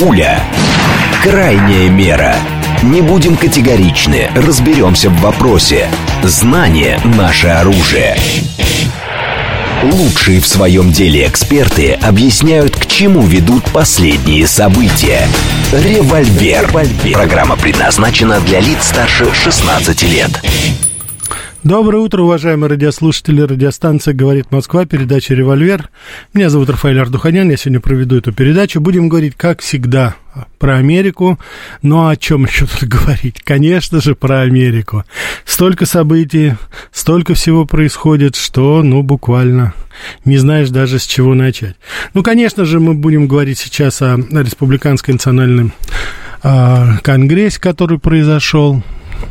Пуля. Крайняя мера. Не будем категоричны, разберемся в вопросе. Знание – наше оружие. Лучшие в своем деле эксперты объясняют, к чему ведут последние события. Револьвер. Программа предназначена для лиц старше 16 лет. Доброе утро, уважаемые радиослушатели. Радиостанция «Говорит Москва», передача «Револьвер». Меня зовут Рафаэль Ардуханян, я сегодня проведу эту передачу. Будем говорить, как всегда, про Америку. Ну, а о чем еще тут говорить? Конечно же, про Америку. Столько событий, столько всего происходит, что, буквально не знаешь даже, с чего начать. Конечно же, мы будем говорить сейчас о Республиканском национальном конгрессе, который произошел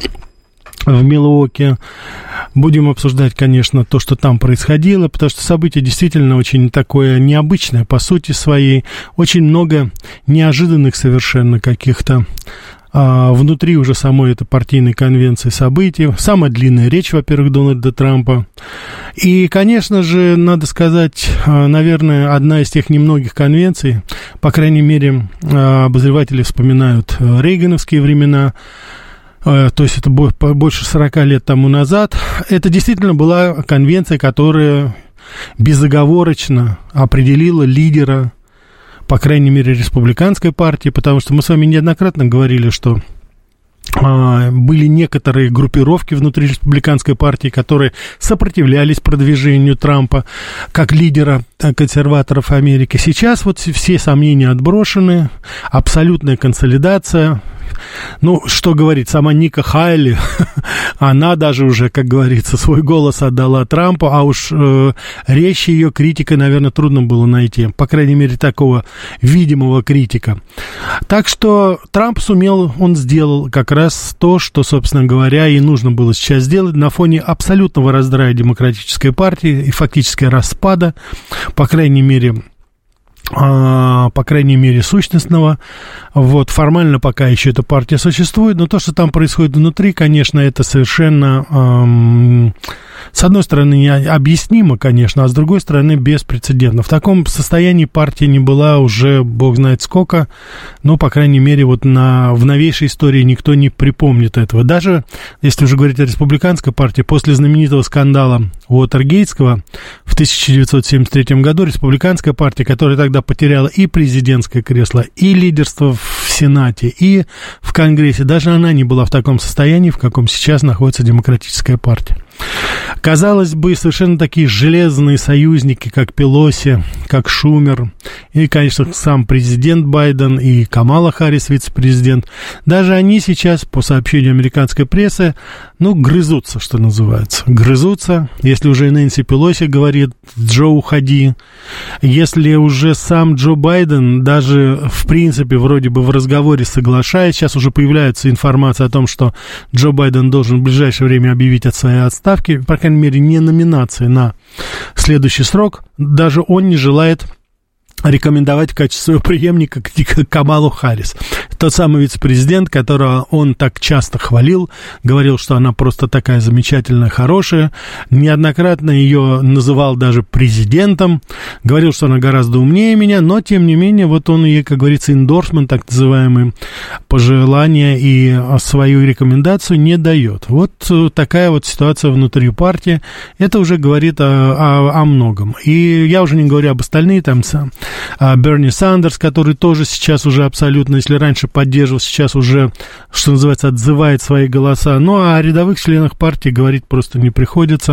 в Милуоке. Будем обсуждать, конечно, то, что там происходило, потому что событие действительно очень такое необычное по сути своей. Очень много неожиданных совершенно каких-то внутри уже самой этой партийной конвенции событий. Самая длинная речь, во-первых, Дональда Трампа. И, конечно же, надо сказать, наверное, одна из тех немногих конвенций, по крайней мере, обозреватели вспоминают рейгановские времена, то есть это больше 40 лет тому назад. Это действительно была конвенция, которая безоговорочно определила лидера, по крайней мере, республиканской партии, потому что мы с вами неоднократно говорили, что были некоторые группировки внутри республиканской партии, которые сопротивлялись продвижению Трампа как лидера консерваторов Америки. Сейчас вот все сомнения отброшены, абсолютная консолидация. Что говорить, сама Ника Хайли, она даже уже, как говорится, свой голос отдала Трампу, а уж речи ее критика, наверное, трудно было найти, по крайней мере, такого видимого критика. Так что Трамп сумел, он сделал как раз то, что, собственно говоря, и нужно было сейчас сделать на фоне абсолютного раздрая демократической партии и фактически распада, по крайней мере, сущностного. Формально пока еще эта партия существует, но то, что там происходит внутри, конечно, это совершенно, с одной стороны, необъяснимо, конечно, а с другой стороны, беспрецедентно. В таком состоянии партия не была уже, бог знает сколько, по крайней мере, в новейшей истории никто не припомнит этого. Даже, если уже говорить о республиканской партии, после знаменитого скандала Уотергейтского в 1973 году республиканская партия, которая тогда потеряла и президентское кресло, и лидерство в Сенате, и в Конгрессе, даже она не была в таком состоянии, в каком сейчас находится демократическая партия. Казалось бы, совершенно такие железные союзники, как Пелоси, как Шумер, и, конечно, сам президент Байден и Камала Харрис, вице-президент, даже они сейчас, по сообщению американской прессы, грызутся, что называется. Грызутся. Если уже Нэнси Пелоси говорит: «Джо, уходи», если уже сам Джо Байден даже, в принципе, вроде бы в разговоре соглашаясь, сейчас уже появляется информация о том, что Джо Байден должен в ближайшее время объявить о своей отставке, по крайней мере, не номинации на следующий срок, даже он не желает рекомендовать в качестве своего преемника Камалу Харрис. Тот самый вице-президент, которого он так часто хвалил, говорил, что она просто такая замечательная, хорошая, неоднократно ее называл даже президентом, говорил, что она гораздо умнее меня, но, тем не менее, он ей, как говорится, эндорсмент, так называемый, пожелание и свою рекомендацию не дает. Такая ситуация внутри партии. Это уже говорит о многом. И я уже не говорю об остальных, Берни Сандерс, который тоже сейчас уже абсолютно, если раньше поддерживал, сейчас уже, что называется, отзывает свои голоса. О рядовых членах партии говорить просто не приходится.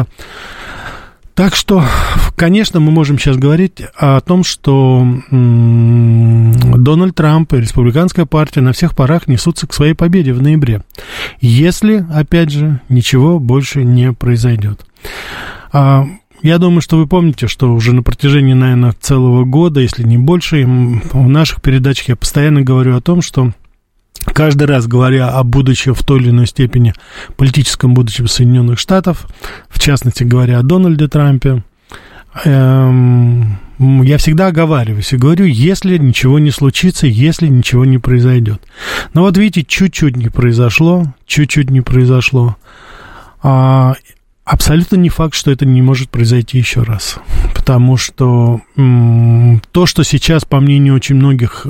Так что, конечно, мы можем сейчас говорить о том, что Дональд Трамп и республиканская партия на всех парах несутся к своей победе в ноябре, если, опять же, ничего больше не произойдет. Я думаю, что вы помните, что уже на протяжении, наверное, целого года, если не больше, в наших передачах я постоянно говорю о том, что каждый раз, говоря о будущем в той или иной степени, политическом будущем Соединенных Штатов, в частности, говоря о Дональде Трампе, я всегда оговариваюсь и говорю, если ничего не случится, если ничего не произойдет. Но вот видите, чуть-чуть не произошло. Абсолютно не факт, что это не может произойти еще раз. Потому что то, что сейчас, по мнению очень многих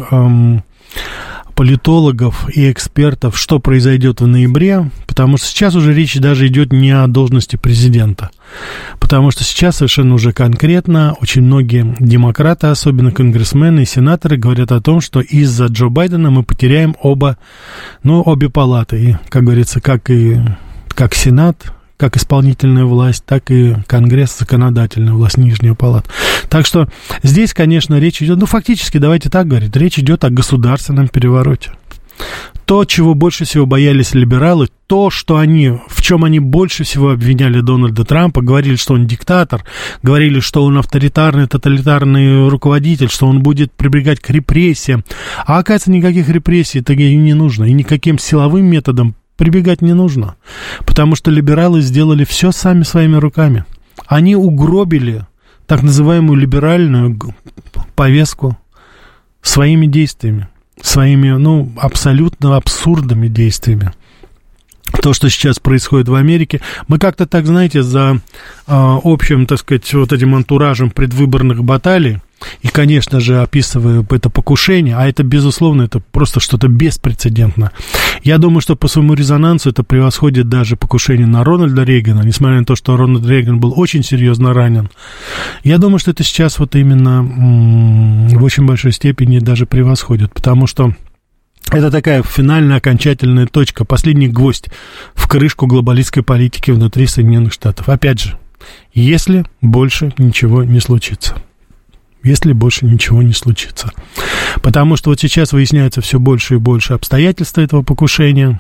политологов и экспертов, что произойдет в ноябре, потому что сейчас уже речь даже идет не о должности президента. Потому что сейчас совершенно уже конкретно очень многие демократы, особенно конгрессмены и сенаторы, говорят о том, что из-за Джо Байдена мы потеряем обе палаты. И, как говорится, как Сенат, как исполнительная власть, так и Конгресс, законодательная власть, нижняя палата. Так что здесь, конечно, речь идет, фактически, давайте так говорить, речь идет о государственном перевороте. То, чего больше всего боялись либералы, в чем они больше всего обвиняли Дональда Трампа, говорили, что он диктатор, говорили, что он авторитарный, тоталитарный руководитель, что он будет прибегать к репрессиям. А оказывается, никаких репрессий-то не нужно, и никаким силовым методом прибегать не нужно, потому что либералы сделали все сами своими руками. Они угробили так называемую либеральную повестку своими действиями, своими, абсолютно абсурдными действиями. То, что сейчас происходит в Америке, мы как-то так, знаете, за общим, так сказать, вот этим антуражем предвыборных баталий, и, конечно же, описывая это покушение, а это, безусловно, это просто что-то беспрецедентное. Я думаю, что по своему резонансу это превосходит даже покушение на Рональда Рейгана, несмотря на то, что Рональд Рейган был очень серьезно ранен. Я думаю, что это сейчас вот именно в очень большой степени даже превосходит, потому что это такая финальная, окончательная точка, последний гвоздь в крышку глобалистской политики внутри Соединенных Штатов. Опять же, если больше ничего не случится. Если больше ничего не случится. Потому что вот сейчас выясняется все больше и больше обстоятельств этого покушения.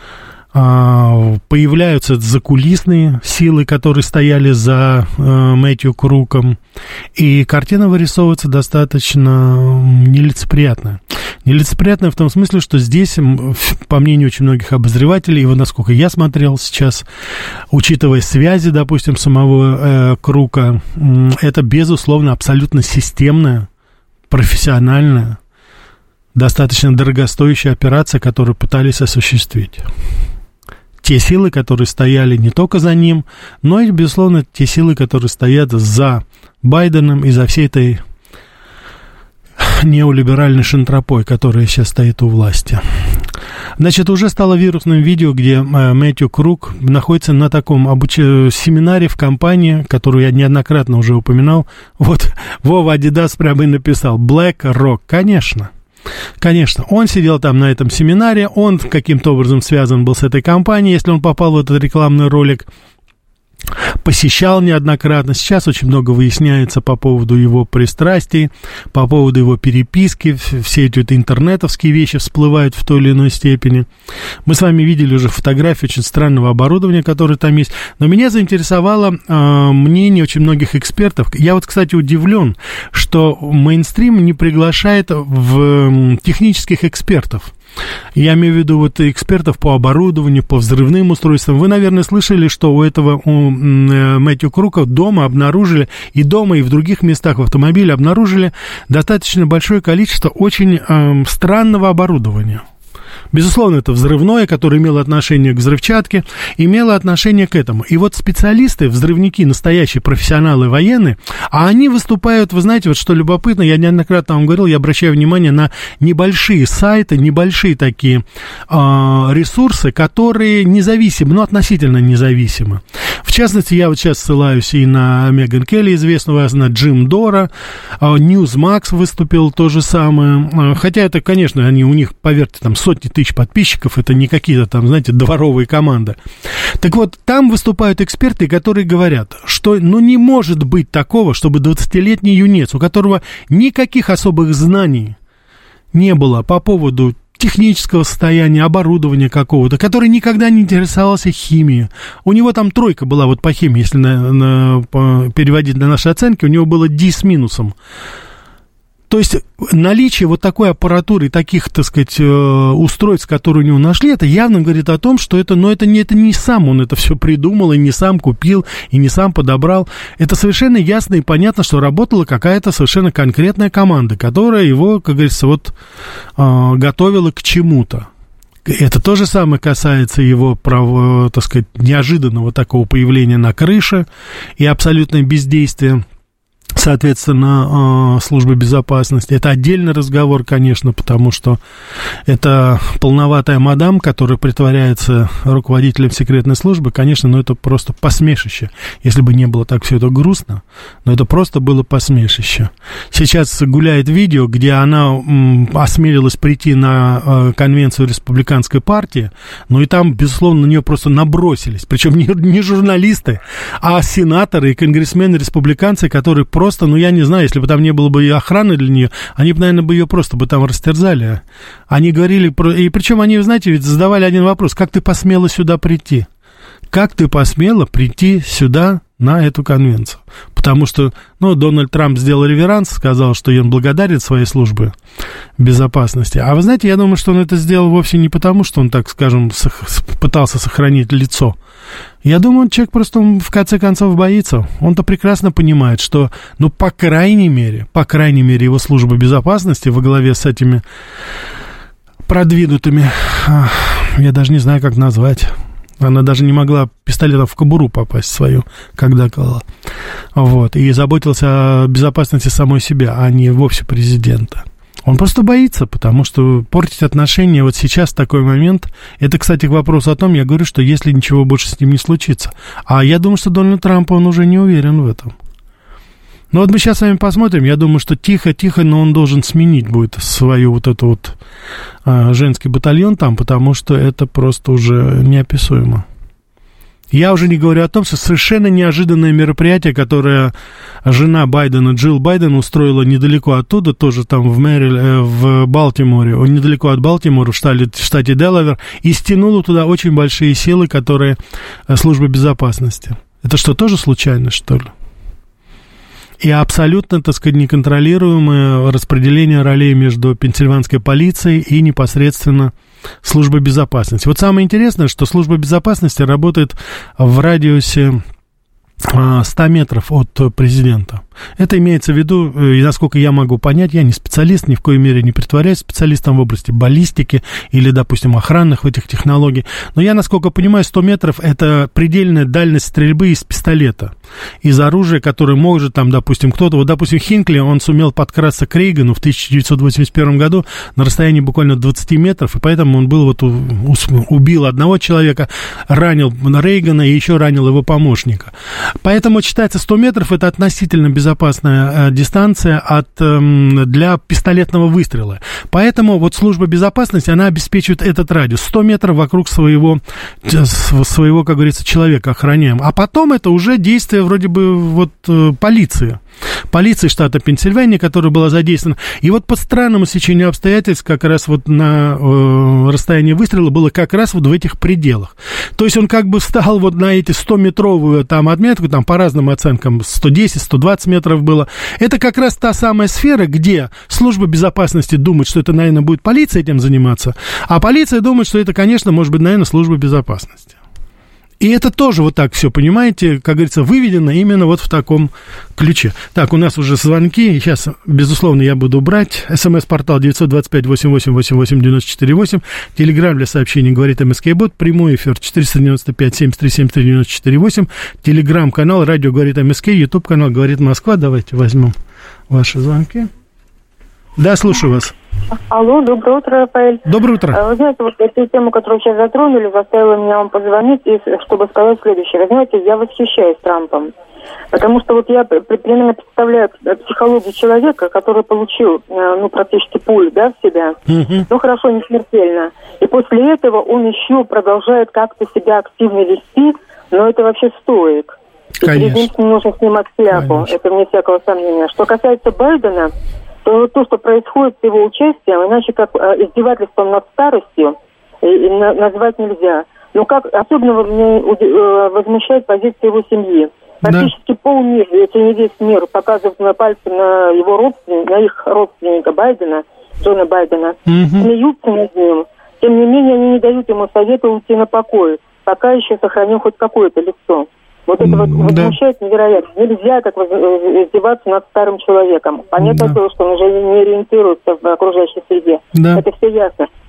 Появляются закулисные силы, которые стояли за Мэтью Круком. И картина вырисовывается достаточно нелицеприятная. Нелицеприятная в том смысле, что здесь, по мнению очень многих обозревателей, и вот насколько я смотрел сейчас, учитывая связи, допустим, самого Крука, это, безусловно, абсолютно системная, профессиональная, достаточно дорогостоящая операция, которую пытались осуществить. Те силы, которые стояли не только за ним, но и, безусловно, те силы, которые стоят за Байденом и за всей этой неолиберальной шантропой, которая сейчас стоит у власти. Значит, уже стало вирусным видео, где Мэтью Крук находится на таком семинаре в компании, которую я неоднократно уже упоминал. Вот Вова Адидас прямо и написал «Black Rock». Конечно. Конечно, он сидел там на этом семинаре, он каким-то образом связан был с этой компанией, если он попал в этот рекламный ролик, посещал неоднократно. Сейчас очень много выясняется по поводу его пристрастий, по поводу его переписки. Все эти интернетовские вещи всплывают в той или иной степени. Мы с вами видели уже фотографии очень странного оборудования, которое там есть. Но меня заинтересовало мнение очень многих экспертов. Я вот, кстати, удивлен, что мейнстрим не приглашает в технических экспертов. Я имею в виду вот экспертов по оборудованию, по взрывным устройствам. Вы, наверное, слышали, что у Мэтью Крука дома обнаружили, и дома, и в других местах в автомобиле обнаружили достаточно большое количество очень странного оборудования. Безусловно, это взрывное, которое имело отношение к взрывчатке, имело отношение к этому. И вот специалисты, взрывники, настоящие профессионалы военные, а они выступают, вы знаете, вот что любопытно, я неоднократно вам говорил, я обращаю внимание на небольшие сайты, небольшие такие ресурсы, которые независимы, относительно независимы. В частности, я вот сейчас ссылаюсь и на Меган Келли, известного, на Джим Дора, Newsmax выступил то же самое, хотя это, конечно, у них, поверьте, там сотни тысяч подписчиков, это не какие-то там, знаете, дворовые команды. Так вот, там выступают эксперты, которые говорят, что, не может быть такого, чтобы 20-летний юнец, у которого никаких особых знаний не было по поводу технического состояния, оборудования какого-то, который никогда не интересовался химией. У него там 3 была вот по химии, если переводить на наши оценки, у него было D с минусом. То есть наличие вот такой аппаратуры, таких, так сказать, устройств, которые у него нашли, это явно говорит о том, что это не сам он это все придумал, и не сам купил, и не сам подобрал. Это совершенно ясно и понятно, что работала какая-то совершенно конкретная команда, которая его, как говорится, готовила к чему-то. Это то же самое касается его, так сказать, неожиданного такого появления на крыше и абсолютное бездействие, соответственно, службы безопасности. Это отдельный разговор, конечно, потому что это полноватая мадам, которая притворяется руководителем секретной службы, конечно, но это просто посмешище. Если бы не было так все это грустно, но это просто было посмешище. Сейчас гуляет видео, где она осмелилась прийти на конвенцию республиканской партии, ну и там, безусловно, на нее просто набросились. Причем не журналисты, а сенаторы и конгрессмены-республиканцы, которые просто, ну, я не знаю, если бы там не было бы и охраны для нее, они бы, наверное, бы ее просто бы там растерзали. Они говорили, и причем они, знаете, ведь задавали один вопрос: как ты посмела сюда прийти? Как ты посмела прийти сюда на эту конвенцию? Потому что, ну, Дональд Трамп сделал реверанс, сказал, что он благодарен своей службе безопасности. А вы знаете, я думаю, что он это сделал вовсе не потому, что он, так скажем, пытался сохранить лицо. Я думаю, человек просто, в конце концов, боится. Он-то прекрасно понимает, что, ну, по крайней мере, его служба безопасности во главе с этими продвинутыми, я даже не знаю, как назвать. Она даже не могла пистолетом в кобуру попасть свою, когда клала. Вот. И заботился о безопасности самой себя, а не вовсе президента. Он просто боится, потому что портить отношения вот сейчас, в такой момент, это, кстати, к вопросу о том, я говорю, что если ничего больше с ним не случится. А я думаю, что Дональд Трамп, он уже не уверен в этом. Ну вот мы сейчас с вами посмотрим, я думаю, что тихо-тихо, но он должен сменить будет свою вот эту вот женский батальон там, потому что это просто уже неописуемо. Я уже не говорю о том, что совершенно неожиданное мероприятие, которое жена Байдена, Джилл Байден, устроила недалеко оттуда, тоже там в Балтиморе, недалеко от Балтимора, в штате Делавер, и стянула туда очень большие силы, которые служба безопасности. Это что, тоже случайность, что ли? И абсолютно, так сказать, неконтролируемое распределение ролей между пенсильванской полицией и непосредственно службой безопасности. Вот самое интересное, что служба безопасности работает в радиусе 100 метров от президента. Это имеется в виду, и насколько я могу понять, я не специалист, ни в коей мере не притворяюсь специалистом в области баллистики или, допустим, охранных этих технологий, но я, насколько понимаю, 100 метров – это предельная дальность стрельбы из пистолета, из оружия, которое может, там, допустим, кто-то, вот, допустим, Хинкли, он сумел подкрасться к Рейгану в 1981 году на расстоянии буквально 20 метров, и поэтому он был, вот, убил одного человека, ранил Рейгана и еще ранил его помощника. Поэтому считается 100 метров – это относительно безопасная дистанция для пистолетного выстрела. Поэтому вот служба безопасности, она обеспечивает этот радиус. 100 метров вокруг своего, как говорится, человека охраняем. А потом это уже действие вроде бы вот полиции штата Пенсильвания, которая была задействована. И вот по странному стечению обстоятельств как раз вот на расстоянии выстрела было как раз вот в этих пределах. То есть он как бы встал вот на эти 100-метровую там отметку, там по разным оценкам 110-120 метров было. Это как раз та самая сфера, где служба безопасности думает, что это, наверное, будет полиция этим заниматься, а полиция думает, что это, конечно, может быть, наверное, служба безопасности. И это тоже вот так все, понимаете, как говорится, выведено именно вот в таком ключе. Так, у нас уже звонки, сейчас, безусловно, я буду брать. СМС-портал 925-88-88-94-8, телеграм для сообщений «Говорит МСК-бот», прямой эфир 495-7373-94-8, телеграм-канал «Радио Говорит МСК», ютуб-канал «Говорит Москва». Давайте возьмем ваши звонки. Да, слушаю вас. Алло, доброе утро, Рафаэль. Доброе утро. Вы знаете, вот эту тему, которую сейчас затронули, заставила меня вам позвонить, и чтобы сказать следующее. Вы знаете, я восхищаюсь Трампом, потому что вот я примерно представляю психологию человека, который получил, практически пулю, да, в себя, ну, хорошо, не смертельно. И после этого он еще продолжает как-то себя активно вести, но это вообще стоит. И перед ним нужно снимать шляпу, это вне всякого сомнения. Что касается Байдена, то что происходит с его участием, иначе как издевательством над старостью, назвать нельзя. Но как особенно меня возмущает позиция его семьи. Практически полмира, если не весь мир, показывает на пальцы на его родственника, на их родственника Байдена, Джона Байдена, смеются над ним. Тем не менее, они не дают ему совета уйти на покой, пока еще сохранил хоть какое-то лицо. Вот это вот возмущает невероятно. Нельзя так издеваться над старым человеком. Понятно было, что он уже не ориентируется в окружающей среде. Да. Это все ясно.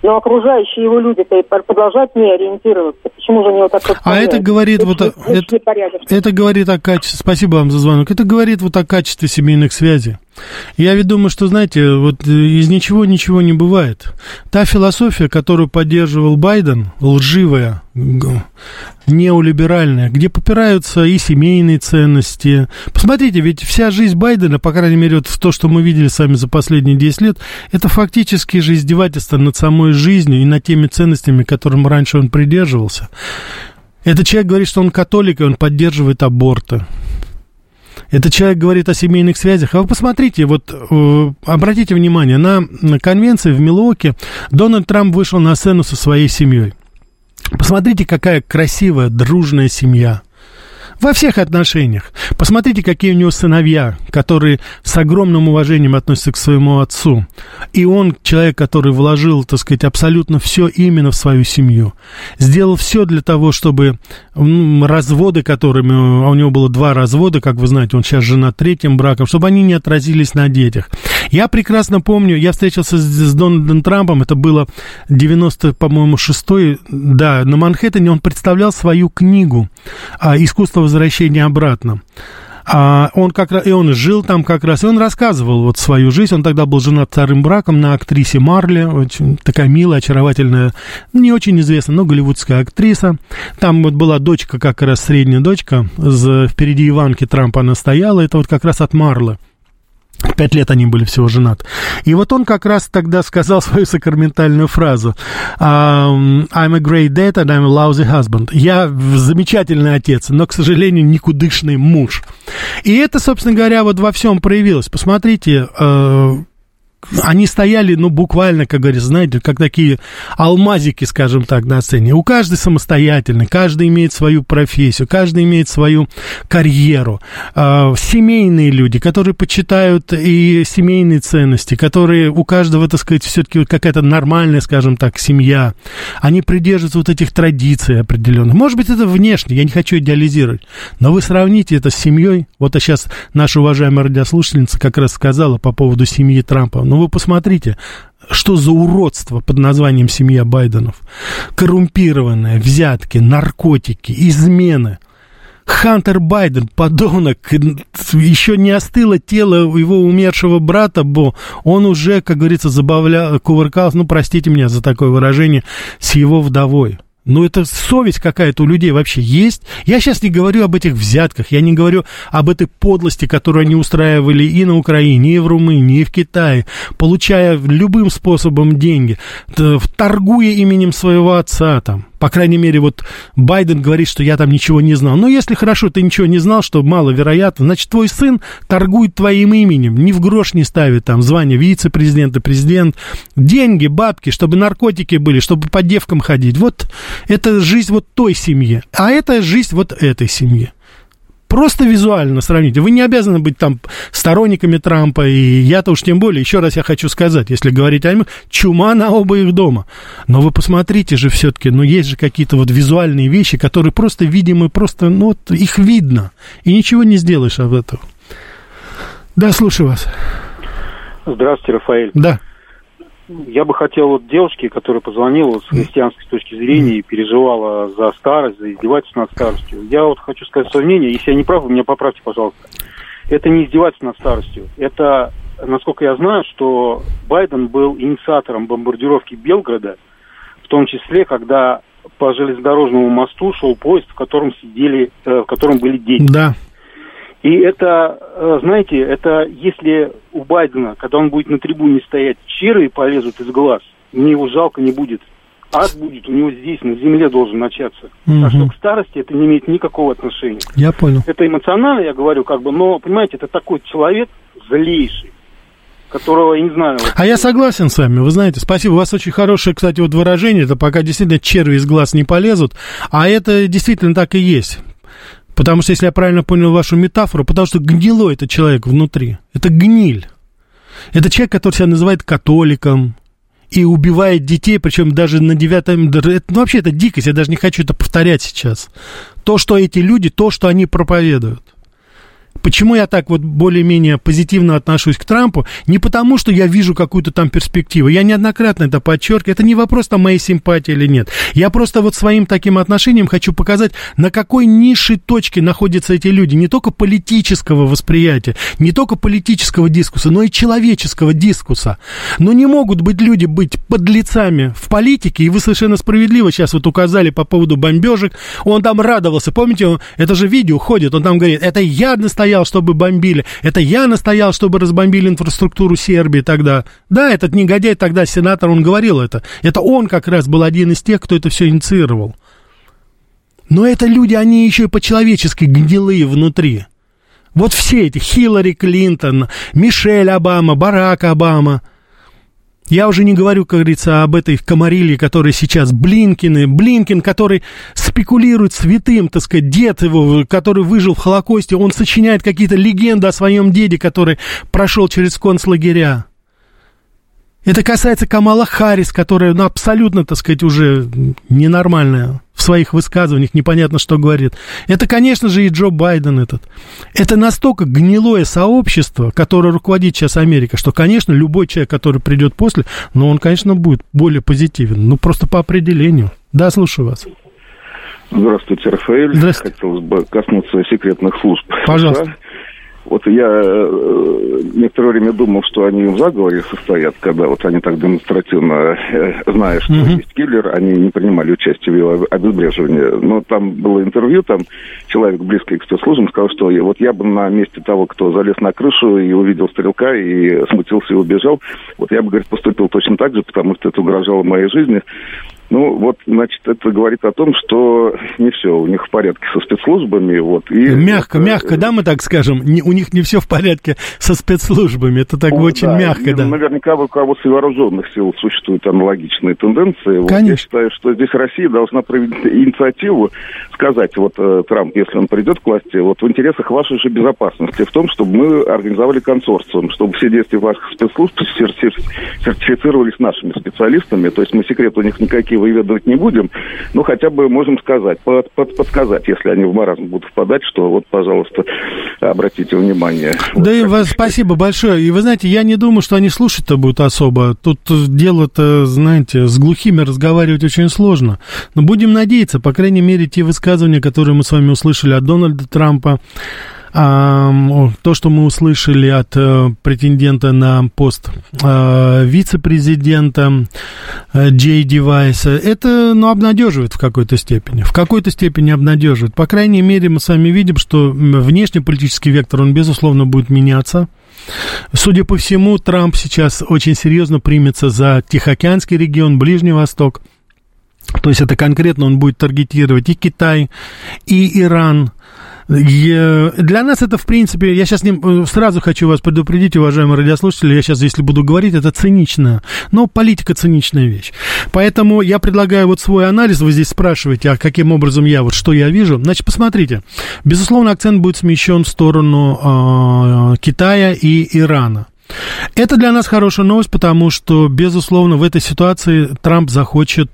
Но окружающие его люди-то и продолжают не ориентироваться. Почему же они вот так вот... А это говорит это говорит о качестве... Спасибо вам за звонок. Это говорит вот о качестве семейных связей. Я ведь думаю, что, знаете, вот из ничего не бывает. Та философия, которую поддерживал Байден, лживая, неолиберальная, где попираются и семейные ценности. Посмотрите, ведь вся жизнь Байдена, по крайней мере, вот то, что мы видели с вами за последние 10 лет, это фактически же издевательство над самой жизнью и над теми ценностями, которым раньше он придерживался. Этот человек говорит, что он католик, и он поддерживает аборты. Этот человек говорит о семейных связях. А вы посмотрите, вот обратите внимание, на конвенции в Милуоки Дональд Трамп вышел на сцену со своей семьей. Посмотрите, какая красивая, дружная семья. Во всех отношениях. Посмотрите, какие у него сыновья, которые с огромным уважением относятся к своему отцу. И он, человек, который вложил, так сказать, абсолютно все именно в свою семью. Сделал все для того, чтобы разводы, которыми... А у него было 2 развода, как вы знаете, он сейчас женат 3-м браком, чтобы они не отразились на детях. Я прекрасно помню, я встретился с Дональдом Трампом, это было 96-й, да, на Манхэттене, он представлял свою книгу «Искусство возвращения обратно». Он как раз, и он жил там как раз, и он рассказывал вот свою жизнь. Он тогда был женат 2-м браком на актрисе Марли, очень такая милая, очаровательная, не очень известная, но голливудская актриса. Там вот была дочка, как раз средняя дочка, впереди Иванки Трампа она стояла, это вот как раз от Марлы. 5 лет они были всего женаты. И вот он как раз тогда сказал свою сакраментальную фразу: I'm a great dad and I'm a lousy husband. Я замечательный отец, но, к сожалению, никудышный муж. И это, собственно говоря, вот во всем проявилось. Посмотрите, они стояли, ну, буквально, как говорится, знаете, как такие алмазики, скажем так, на сцене. У каждого самостоятельный, каждый имеет свою профессию, каждый имеет свою карьеру. Семейные люди, которые почитают и семейные ценности, которые у каждого, так сказать, все-таки вот какая-то нормальная, скажем так, семья. Они придерживаются вот этих традиций определенных. Может быть, это внешне, я не хочу идеализировать, но вы сравните это с семьей. Вот сейчас наша уважаемая радиослушательница как раз сказала по поводу семьи Трампа. Ну, вы посмотрите, что за уродство под названием семья Байденов. Коррумпированные, взятки, наркотики, измены. Хантер Байден, подонок, еще не остыло тело его умершего брата, Бо. Он уже, как говорится, кувыркался, ну, простите меня за такое выражение, с его вдовой. Ну, это совесть какая-то у людей вообще есть. Я сейчас не говорю об этих взятках, я не говорю об этой подлости, которую они устраивали и на Украине, и в Румынии, и в Китае, получая любым способом деньги, торгуя именем своего отца там. По крайней мере, вот Байден говорит, что я там ничего не знал. Но если хорошо ты ничего не знал, что маловероятно, значит, твой сын торгует твоим именем, ни в грош не ставит там звание вице-президента, президент, деньги, бабки, чтобы наркотики были, чтобы по девкам ходить. Вот это жизнь вот той семьи, а это жизнь вот этой семьи. Просто визуально сравните. Вы не обязаны быть там сторонниками Трампа, и я-то уж тем более, еще раз я хочу сказать, если говорить о нем, чума на оба их дома. Но вы посмотрите же все-таки, ну, есть же какие-то вот визуальные вещи, которые просто видимы, просто, ну, вот их видно, и ничего не сделаешь об этом. Да, слушаю вас. Здравствуйте, Рафаэль. Да. Я бы хотел вот девушке, которая позвонила с христианской точки зрения и переживала за старость, за издевательство над старостью. Я вот хочу сказать свое мнение, если я не прав, вы меня поправьте, пожалуйста. Это не издевательство над старостью. Это, насколько я знаю, что Байден был инициатором бомбардировки Белграда, в том числе, когда по железнодорожному мосту шел поезд, в котором были дети. Да. И это, знаете, это если у Байдена, когда он будет на трибуне стоять, чиры полезут из глаз, мне его жалко не будет. Ад будет у него здесь, на земле должен начаться. Так что к старости это не имеет никакого отношения. Я понял. Это эмоционально, я говорю, как бы, но, понимаете, это такой человек злейший, которого, я не знаю... Вот... А я согласен с вами, вы знаете, спасибо, у вас очень хорошее, кстати, вот выражение, это пока действительно черви из глаз не полезут, а это действительно так и есть. Потому что, если я правильно понял вашу метафору, потому что гнилой это человек внутри. Это гниль. Это человек, который себя называет католиком и убивает детей, причем даже на 9-м... Ну, вообще, это дикость, я даже не хочу это повторять сейчас. То, что эти люди, то, что они проповедуют. Почему я так вот более-менее позитивно отношусь к Трампу? Не потому, что я вижу какую-то там перспективу. Я неоднократно это подчеркиваю. Это не вопрос там моей симпатии или нет. Я просто вот своим таким отношением хочу показать, на какой низшей точке находятся эти люди. Не только политического восприятия, не только политического дискурса, но и человеческого дискурса. Но не могут быть люди быть подлецами в политике, и вы совершенно справедливо сейчас вот указали по поводу бомбежек. Он там радовался, помните, это же видео ходит, он там говорит, это я настоял, чтобы бомбили, это я настоял, чтобы разбомбили инфраструктуру Сербии тогда. Да, этот негодяй тогда, сенатор, он говорил это. Это он как раз был один из тех, кто это все инициировал. Но это люди, они еще и по-человечески гнилые внутри. Вот все эти, Хиллари Клинтон, Мишель Обама, Барак Обама. Я уже не говорю, как говорится, об этой комарилье, которая сейчас Блинкин, который спекулирует святым, так сказать, дед его, который выжил в Холокосте, он сочиняет какие-то легенды о своем деде, который прошел через концлагеря. Это касается Камала Харрис, которая, абсолютно, так сказать, уже ненормальная в своих высказываниях, непонятно, что говорит. Это, конечно же, и Джо Байден этот. Это настолько гнилое сообщество, которое руководит сейчас Америкой, что, конечно, любой человек, который придет после, он, конечно, будет более позитивен. Просто по определению. Да, слушаю вас. Здравствуйте, Рафаэль. Здравствуйте. Хотелось бы коснуться секретных служб. Пожалуйста. Вот я некоторое время думал, что они в заговоре состоят, когда вот они так демонстративно, зная, что есть киллер, они не принимали участие в его обезвреживании. Но там было интервью, там человек, близкий к спецслужбам, сказал, что вот я бы на месте того, кто залез на крышу и увидел стрелка, и смутился и убежал, вот я бы, говорит, поступил точно так же, потому что это угрожало моей жизни. Значит, это говорит о том, что не все у них в порядке со спецслужбами. Мягко, да, мы так скажем? У них не все в порядке со спецслужбами. Это так очень мягко, да. Наверняка в руководстве вооруженных сил существуют аналогичные тенденции. Конечно. Я считаю, что здесь Россия должна проявить инициативу, сказать, Трамп, если он придет к власти, в интересах вашей же безопасности, в том, чтобы мы организовали консорциум, чтобы все действия ваших спецслужб сертифицировались нашими специалистами, то есть мы секрет у них никакие выведывать не будем, но хотя бы можем сказать, подсказать, если они в маразм будут впадать, что пожалуйста, обратите внимание. Да и вас спасибо большое. И вы знаете, я не думаю, что они слушать-то будут особо. Тут дело-то, знаете, с глухими разговаривать очень сложно. Но будем надеяться, по крайней мере, те высказывания, которые мы с вами услышали от Дональда Трампа, то, что мы услышали от претендента на пост вице-президента Джей Ди Вайса, это, обнадеживает в какой-то степени. В какой-то степени обнадеживает. По крайней мере, мы с вами видим, что внешнеполитический вектор, он, безусловно, будет меняться. Судя по всему, Трамп сейчас очень серьезно примется за Тихоокеанский регион, Ближний Восток. То есть это конкретно он будет таргетировать и Китай, и Иран. Для нас это, в принципе, я сейчас сразу хочу вас предупредить, уважаемые радиослушатели, я сейчас, если буду говорить, это цинично, но политика циничная вещь. Поэтому я предлагаю свой анализ, вы здесь спрашиваете, каким образом что я вижу. Значит, посмотрите, безусловно, акцент будет смещен в сторону Китая и Ирана. Это для нас хорошая новость, потому что, безусловно, в этой ситуации Трамп захочет,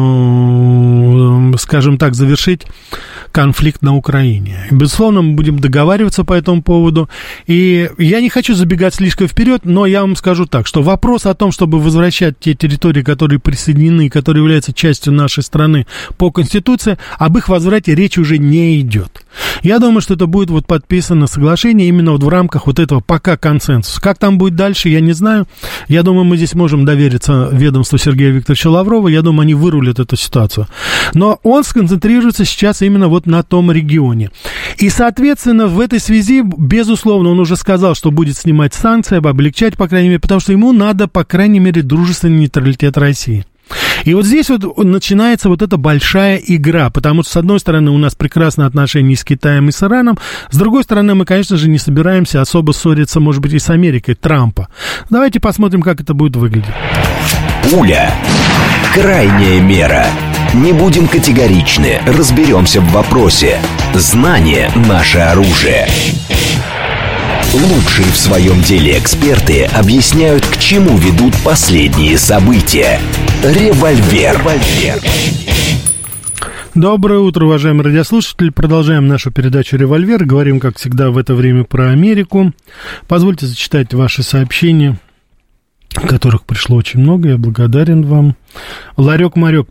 скажем так, завершить конфликт на Украине. Безусловно, мы будем договариваться по этому поводу. И я не хочу забегать слишком вперед, но я вам скажу так, что вопрос о том, чтобы возвращать те территории, которые присоединены, которые являются частью нашей страны по Конституции, об их возврате речи уже не идет. Я думаю, что это будет подписано соглашение именно в рамках этого пока консенсуса. Как там будет дальше, я не знаю. Я думаю, мы здесь можем довериться ведомству Сергея Викторовича Лаврова. Я думаю, они вырулят эту ситуацию. Но он сконцентрируется сейчас именно на том регионе. И, соответственно, в этой связи, безусловно, он уже сказал, что будет снимать санкции, облегчать, по крайней мере, потому что ему надо, по крайней мере, дружественный нейтралитет России. И здесь начинается эта большая игра, потому что, с одной стороны, у нас прекрасные отношения с Китаем и с Ираном, с другой стороны, мы, конечно же, не собираемся особо ссориться, может быть, и с Америкой, Трампа. Давайте посмотрим, как это будет выглядеть. Пуля. Крайняя мера. Не будем категоричны, разберемся в вопросе. Знание – наше оружие. Лучшие в своем деле эксперты объясняют, к чему ведут последние события. Револьвер. Доброе утро, уважаемые радиослушатели. Продолжаем нашу передачу «Револьвер». Говорим, как всегда, в это время про Америку. Позвольте зачитать ваши сообщения, которых пришло очень много. Я благодарен вам. Ларек-Марек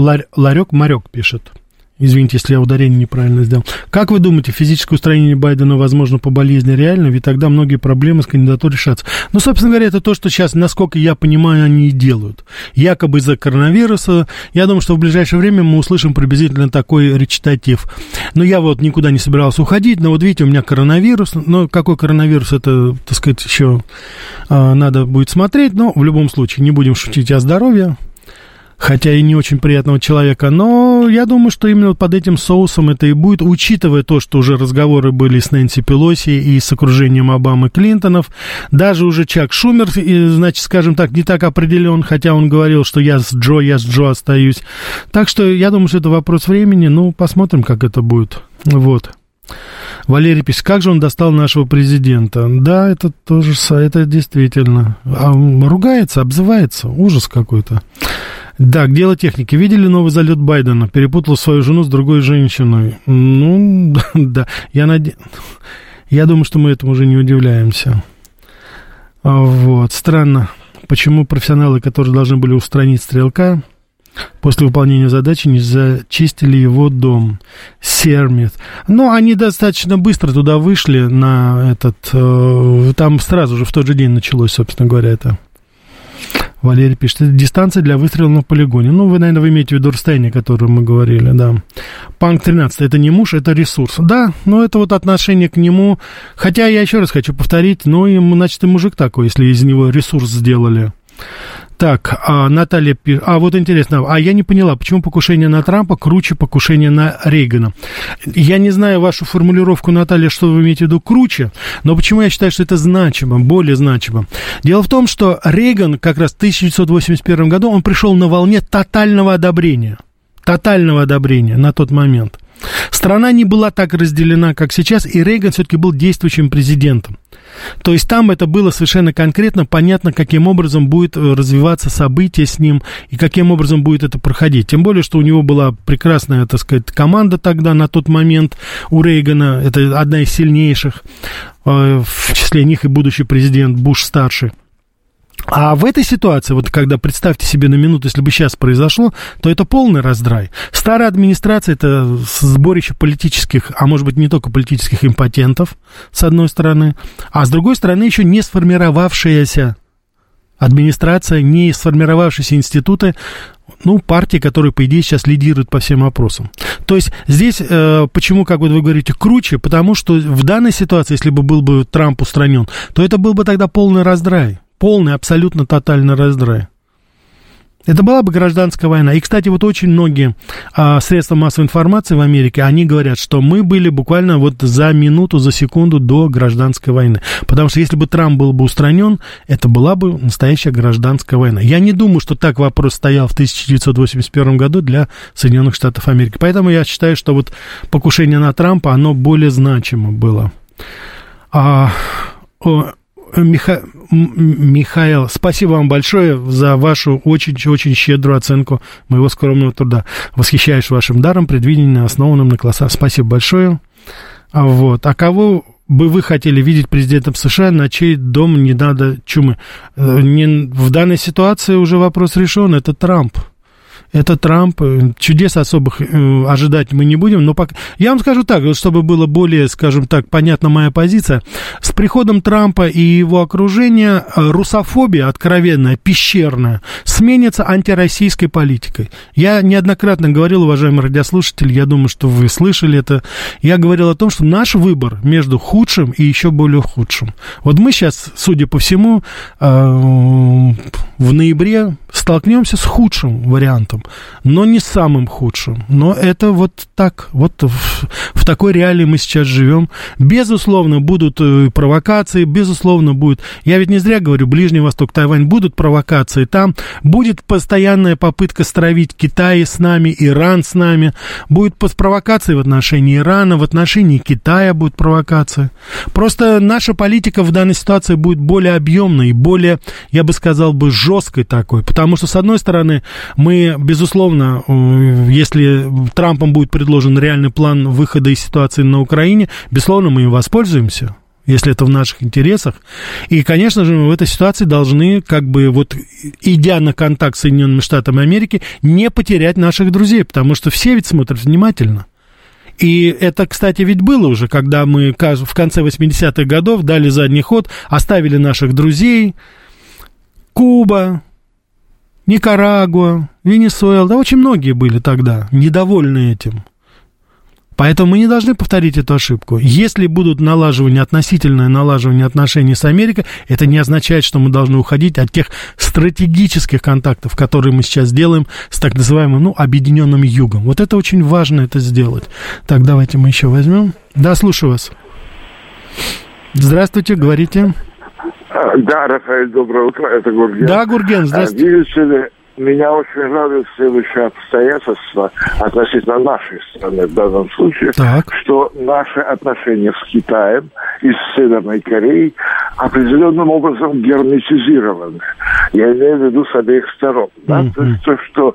пишет. Извините, если я ударение неправильно сделал. Как вы думаете, физическое устранение Байдена возможно по болезни реально? Ведь тогда многие проблемы с кандидатурой решатся. Ну, собственно говоря, это то, что сейчас, насколько я понимаю, они и делают. Якобы из-за коронавируса. Я думаю, что в ближайшее время мы услышим приблизительно такой речитатив. Но я вот никуда не собирался уходить, но вот видите, у меня коронавирус. Но какой коронавирус, это, так сказать, еще надо будет смотреть. Но в любом случае не будем шутить о здоровье. Хотя и не очень приятного человека, но я думаю, что именно под этим соусом это и будет, учитывая то, что уже разговоры были с Нэнси Пелоси и с окружением Обамы и Клинтонов, даже уже Чак Шумер, значит, скажем так, не так определен, хотя он говорил, что я с Джо остаюсь. Так что я думаю, что это вопрос времени, ну, посмотрим, как это будет. Вот. Валерий пишет, как же он достал нашего президента? Да, это тоже, это действительно. Ругается, обзывается, ужас какой-то. Да, к делу техники. Видели новый залет Байдена? Перепутал свою жену с другой женщиной. Ну, да. Я думаю, что мы этому уже не удивляемся. Вот. Странно, почему профессионалы, которые должны были устранить стрелка, после выполнения задачи не зачистили его дом. Сермит. Но они достаточно быстро туда вышли на этот... Там сразу же в тот же день началось, собственно говоря, это... Валерий пишет, это дистанция для выстрела на полигоне. Ну, вы, наверное, имеете в виду расстояние, о котором мы говорили, да. Панк 13, это не муж, это ресурс. Да, но это вот отношение к нему. Хотя я еще раз хочу повторить, ну, значит, и мужик такой, если из него ресурс сделали. Так, Наталья пишет... вот интересно, я не поняла, почему покушение на Трампа круче покушения на Рейгана? Я не знаю вашу формулировку, Наталья, что вы имеете в виду круче, но почему я считаю, что это значимо, более значимо? Дело в том, что Рейган как раз в 1981 году, он пришел на волне тотального одобрения на тот момент. Страна не была так разделена, как сейчас, и Рейган все-таки был действующим президентом. То есть там это было совершенно конкретно, понятно, каким образом будет развиваться событие с ним и каким образом будет это проходить. Тем более, что у него была прекрасная, так сказать, команда тогда, на тот момент, у Рейгана. Это одна из сильнейших, в числе них и будущий президент Буш-старший. А в этой ситуации, вот когда, представьте себе на минуту, если бы сейчас произошло, то это полный раздрай. Старая администрация – это сборище политических, а может быть не только политических импотентов, с одной стороны, а с другой стороны еще не сформировавшаяся администрация, не сформировавшиеся институты, ну, партии, которые, по идее, сейчас лидируют по всем вопросам. То есть здесь, почему, как вот вы говорите, круче, потому что в данной ситуации, если бы был бы Трамп устранен, то это был бы тогда полный раздрай. Полный, абсолютно тотальный раздрай. Это была бы гражданская война. И, кстати, вот очень многие средства массовой информации в Америке, они говорят, что мы были буквально вот за минуту, за секунду до гражданской войны. Потому что если бы Трамп был бы устранен, это была бы настоящая гражданская война. Я не думаю, что так вопрос стоял в 1981 году для Соединенных Штатов Америки. Поэтому я считаю, что вот покушение на Трампа, оно более значимо было. Михаил, спасибо вам большое за вашу очень-очень щедрую оценку моего скромного труда. Восхищаюсь вашим даром, предвидением, основанным на классах. Спасибо большое. Вот. А кого бы вы хотели видеть президентом США, на чей дом не надо чумы? В данной ситуации уже вопрос решен, это Трамп. Это Трамп. Чудес особых ожидать мы не будем. Но пока... Я вам скажу так, чтобы было более, скажем так, понятна моя позиция. С приходом Трампа и его окружения русофобия откровенная, пещерная, сменится антироссийской политикой. Я неоднократно говорил, уважаемые радиослушатели, я думаю, что вы слышали это. Я говорил о том, что наш выбор между худшим и еще более худшим. Вот мы сейчас, судя по всему, в ноябре столкнемся с худшим вариантом, но не самым худшим. Но это вот так, вот в такой реалии мы сейчас живем. Безусловно, будут провокации, безусловно, будет. Я ведь не зря говорю, Ближний Восток, Тайвань, будут провокации там, будет постоянная попытка стравить Китай с нами, Иран с нами, будет провокации в отношении Ирана, в отношении Китая будет провокация. Просто наша политика в данной ситуации будет более объемной и более, я бы сказал, жесткой такой, потому что, с одной стороны, мы безусловно, если Трампом будет предложен реальный план выхода из ситуации на Украине, безусловно, мы им воспользуемся, если это в наших интересах. И, конечно же, мы в этой ситуации должны, как бы, вот, идя на контакт с Соединенными Штатами Америки, не потерять наших друзей, потому что все ведь смотрят внимательно. И это, кстати, ведь было уже, когда мы в конце 80-х годов дали задний ход, оставили наших друзей, Куба, Никарагуа, Венесуэла, да, очень многие были тогда недовольны этим. Поэтому мы не должны повторить эту ошибку. Если будут относительное налаживание отношений с Америкой, это не означает, что мы должны уходить от тех стратегических контактов, которые мы сейчас делаем с так называемым, объединенным Югом. Вот это очень важно это сделать. Так, давайте мы еще возьмем. Да, слушаю вас. Здравствуйте, говорите. Да, Рафаэль, доброе утро, это Гурген. Да, Гурген, здравствуйте. Видите ли, меня очень радует следующее обстоятельство относительно нашей страны в данном случае, что наши отношения с Китаем и с Северной Кореей определенным образом герметизированы. Я имею в виду с обеих сторон. Да? То есть то, что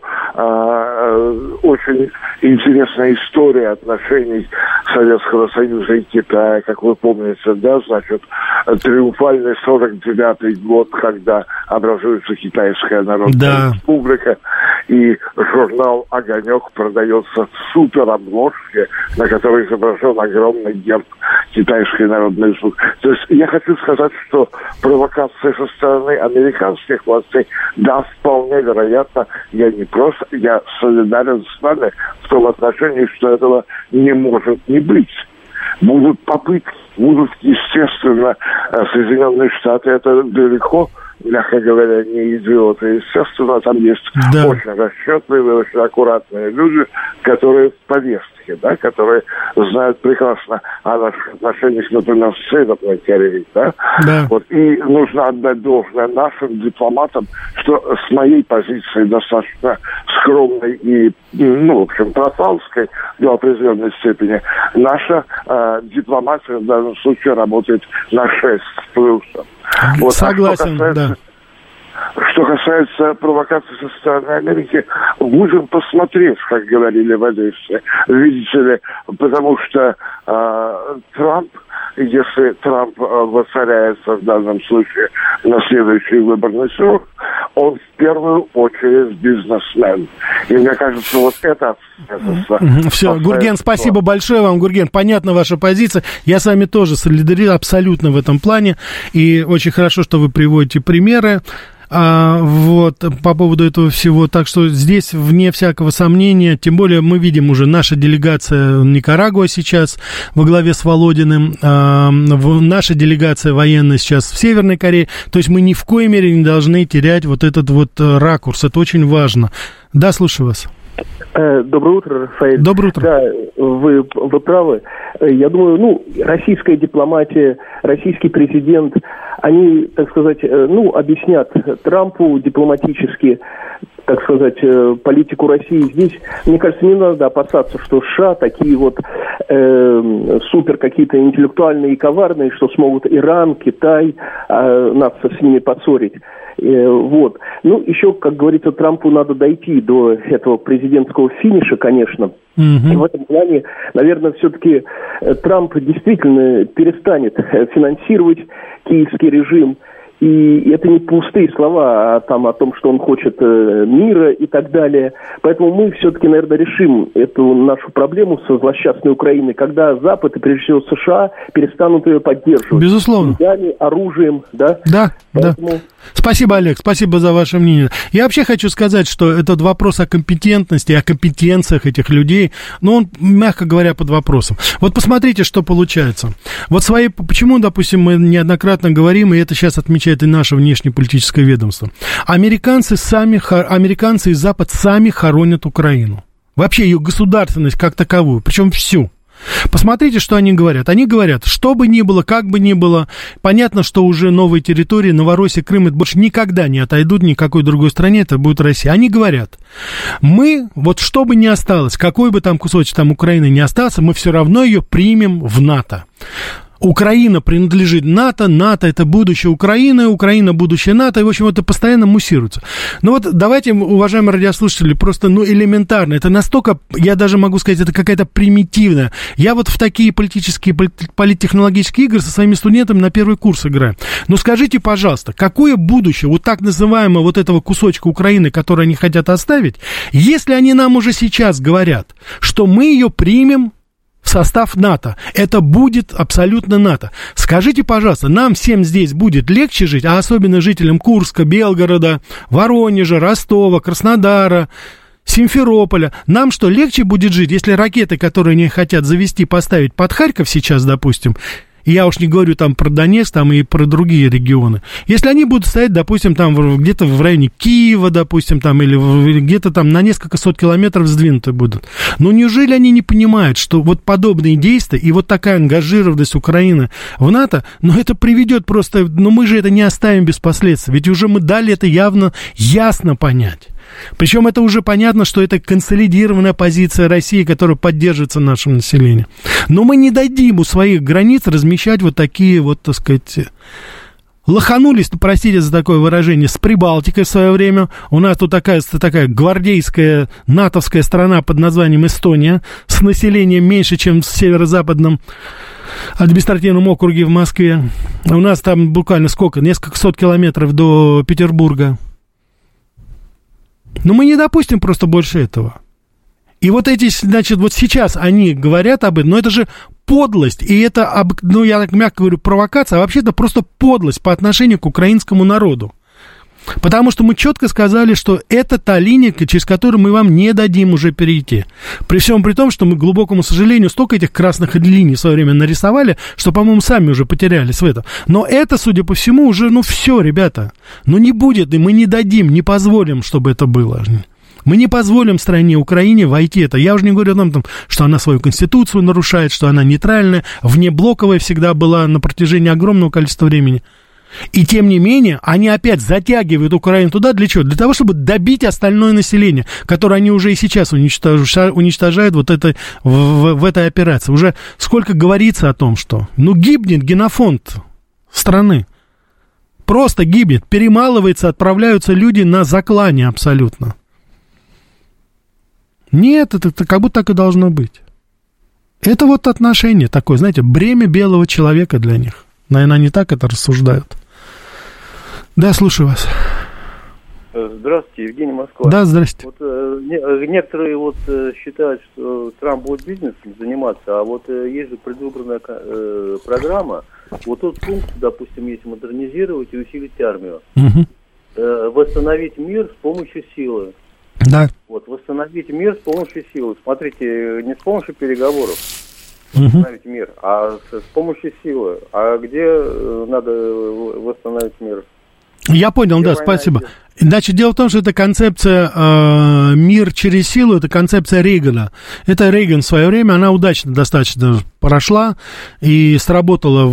очень интересная история отношений Советского Союза и Китая, как вы помните, да, значит, триумфальный 49-й год, когда образуется Китайская Народная Республика, и журнал «Огонек» продается в суперобложке, на которой изображен огромный герб Китайской Народной Республики. То есть я хочу сказать, что провокация со стороны американских властей, да, вполне вероятно, я солидарен с вами в том отношении, что этого не может не быть. Будут попытки, естественно, Соединенные Штаты, это далеко, мягко говоря, не идиоты. Естественно, там есть очень расчетливые, очень аккуратные люди, которые в повестке, да, которые знают прекрасно о наших отношениях, например, с Северной Кореей, да. Вот. И нужно отдать должное нашим дипломатам, что с моей позиции достаточно скромной и, в общем, профанской до определенной степени, наша дипломатия в данном случае работает на 6 с плюсом. Вот. Согласен, да. Что касается провокации со стороны Америки, будем посмотреть, как говорили в Одессе. Видите ли, потому что Трамп, если Трамп воцаряется в данном случае на следующий выборный срок, он в первую очередь бизнесмен. И мне кажется, вот это... Все, Гурген, спасибо большое вам, Гурген. Понятна ваша позиция. Я с вами тоже солидарен абсолютно в этом плане. И очень хорошо, что вы приводите примеры. Вот, по поводу этого всего. Так что здесь, вне всякого сомнения, тем более мы видим уже наша делегация Никарагуа сейчас во главе с Володиным, наша делегация военная сейчас в Северной Корее. То есть мы ни в коей мере не должны терять вот этот вот ракурс. Это очень важно. Да, слушаю вас. Доброе утро, Рафаэль. Доброе утро. Да, вы правы. Я думаю, российская дипломатия, российский президент, они, так сказать, объяснят Трампу дипломатически, так сказать, политику России. Здесь, мне кажется, не надо опасаться, что США такие вот супер какие-то интеллектуальные и коварные, что смогут Иран, Китай нас с ними поссорить. Вот. Еще, как говорится, Трампу надо дойти до этого президентского финиша, конечно. И в этом плане, наверное, все-таки Трамп действительно перестанет финансировать киевский режим. И это не пустые слова о том, что он хочет мира и так далее. Поэтому мы все-таки, наверное, решим эту нашу проблему со злосчастной Украиной, когда Запад, и прежде всего США, перестанут ее поддерживать. Безусловно. Деньгами, оружием, да? Да, поэтому... да. Спасибо, Олег, спасибо за ваше мнение. Я вообще хочу сказать, что этот вопрос о компетентности, о компетенциях этих людей, он, мягко говоря, под вопросом. Вот посмотрите, что получается. Вот почему, допустим, мы неоднократно говорим, и это сейчас отмечает и наше внешнеполитическое ведомство. Американцы и Запад сами хоронят Украину. Вообще ее государственность как таковую, причем всю. Посмотрите, что они говорят. Они говорят, что бы ни было, как бы ни было, понятно, что уже новые территории, Новороссия, Крым, это больше никогда не отойдут ни к какой другой стране, это будет Россия. Они говорят, мы, вот что бы ни осталось, какой бы там кусочек там Украины ни остался, мы все равно ее примем в НАТО. Украина принадлежит НАТО, НАТО это будущее Украины, Украина будущее НАТО, и, в общем, это постоянно муссируется. Но вот давайте, уважаемые радиослушатели, просто, элементарно, это настолько, я даже могу сказать, это какая-то примитивная. Я вот в такие политические, политтехнологические игры со своими студентами на первый курс играю. Но скажите, пожалуйста, какое будущее у так называемого вот этого кусочка Украины, который они хотят оставить, если они нам уже сейчас говорят, что мы ее примем в состав НАТО. Это будет абсолютно НАТО. Скажите, пожалуйста, нам всем здесь будет легче жить, а особенно жителям Курска, Белгорода, Воронежа, Ростова, Краснодара, Симферополя. Нам что, легче будет жить, если ракеты, которые они хотят завести, поставить под Харьков сейчас, допустим, и я уж не говорю там про Донецк, там и про другие регионы. Если они будут стоять, допустим, там где-то в районе Киева, допустим, там, или где-то там на несколько сот километров сдвинуты будут. Но неужели они не понимают, что вот подобные действия и вот такая ангажированность Украины в НАТО, это приведет просто, мы же это не оставим без последствий. Ведь уже мы дали это ясно понять. Причем это уже понятно, что это консолидированная позиция России, которая поддерживается нашим населением. Но мы не дадим у своих границ размещать вот такие вот, так сказать, лоханулись, простите за такое выражение, с Прибалтикой в свое время. У нас тут такая гвардейская натовская страна под названием Эстония с населением меньше, чем в северо-западном административном округе в Москве. У нас там буквально несколько сот километров до Петербурга. Но мы не допустим просто больше этого. И вот эти, значит, вот сейчас они говорят об этом, но это же подлость, и это, я так мягко говорю, провокация, а вообще это просто подлость по отношению к украинскому народу. Потому что мы четко сказали, что это та линия, через которую мы вам не дадим уже перейти. При всем при том, что мы, к глубокому сожалению, столько этих красных линий в свое время нарисовали, что, по-моему, сами уже потерялись в этом. Но это, судя по всему, уже, все, ребята, не будет, и мы не дадим, не позволим, чтобы это было. Мы не позволим стране Украине войти это. Я уже не говорю о том, что она свою конституцию нарушает, что она нейтральная, внеблоковая всегда была на протяжении огромного количества времени. И тем не менее, они опять затягивают Украину туда для чего? Для того, чтобы добить остальное население, которое они уже и сейчас уничтожают вот это, в этой операции. Уже сколько говорится о том, что гибнет генофонд страны. Просто гибнет, перемалывается, отправляются люди на заклание абсолютно. Нет, это как будто так и должно быть. Это вот отношение такое, знаете, бремя белого человека для них. Наверное, они так это рассуждают. Да, слушаю вас. Здравствуйте, Евгений, Москва. Да, здрасте. Некоторые считают, что Трамп будет бизнесом заниматься, а есть же предвыборная программа. Тут пункт, допустим, есть модернизировать и усилить армию. Восстановить мир с помощью силы. Да. Восстановить мир с помощью силы. Смотрите, не с помощью переговоров восстановить мир, а с помощью силы. А где надо восстановить мир? Я понял, да, спасибо. Значит, дело в том, что эта концепция «мир через силу», это концепция Рейгана. Это Рейган в свое время, она удачно достаточно прошла и сработала,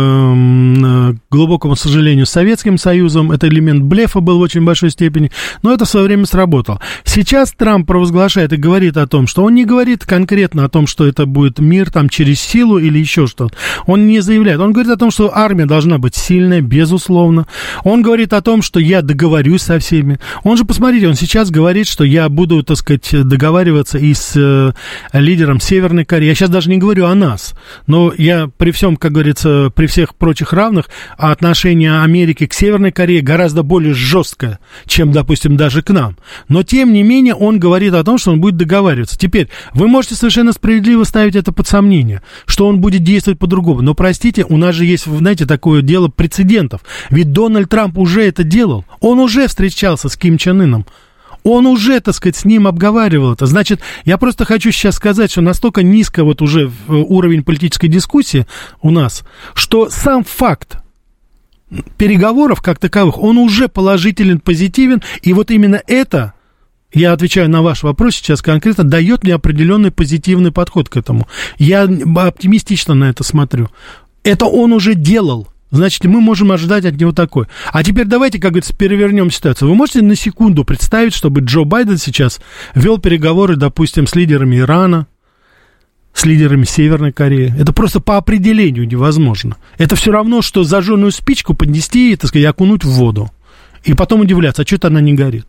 к глубокому сожалению, с Советским Союзом. Это элемент блефа был в очень большой степени, но это в свое время сработало. Сейчас Трамп провозглашает и говорит о том, что он не говорит конкретно о том, что это будет мир там через силу или еще что-то. Он не заявляет. Он говорит о том, что армия должна быть сильная, безусловно. Он говорит о том, что я договорюсь со всеми. Он же, посмотрите, он сейчас говорит, что я буду, так сказать, договариваться и с лидером Северной Кореи. Я сейчас даже не говорю о нас, но я при всем, как говорится, при всех прочих равных, отношение Америки к Северной Корее гораздо более жесткое, чем, допустим, даже к нам. Но, тем не менее, он говорит о том, что он будет договариваться. Теперь, вы можете совершенно справедливо ставить это под сомнение, что он будет действовать по-другому. Но, простите, у нас же есть, знаете, такое дело прецедентов. Ведь Дональд Трамп уже это делал. Он уже встречался с Ким Чен Ыном. Он уже, так сказать, с ним обговаривал это. Значит, я просто хочу сейчас сказать, что настолько низко уже уровень политической дискуссии у нас, что сам факт переговоров как таковых, он уже положителен, позитивен, и вот именно это, я отвечаю на ваш вопрос сейчас конкретно, дает мне определенный позитивный подход к этому. Я оптимистично на это смотрю. Это он уже делал. Значит, мы можем ожидать от него такое. А теперь давайте, как говорится, перевернем ситуацию. Вы можете на секунду представить, чтобы Джо Байден сейчас вел переговоры, допустим, с лидерами Ирана, с лидерами Северной Кореи. Это просто по определению невозможно. Это все равно, что зажженную спичку поднести и, так сказать, окунуть в воду. И потом удивляться, а что-то она не горит.